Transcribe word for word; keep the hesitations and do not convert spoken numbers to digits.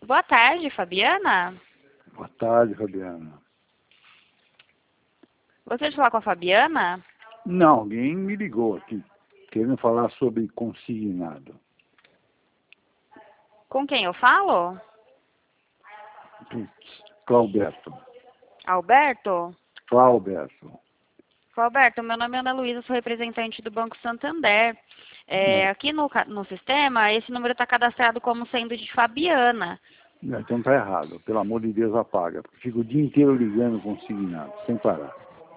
Boa tarde, Fabiana. Boa tarde, Fabiana. Gostaria de falar com a Fabiana? Não, alguém me ligou aqui, querendo falar sobre consignado. Com quem eu falo? Putz, Clauberto. Alberto? Clauberto. Alberto, meu nome é Ana Luísa, sou representante do Banco Santander. É, aqui no, ca- no sistema, esse número está cadastrado como sendo de Fabiana. Então tá errado, pelo amor de Deus apaga, porque fico o dia inteiro ligando consignado, sem parar.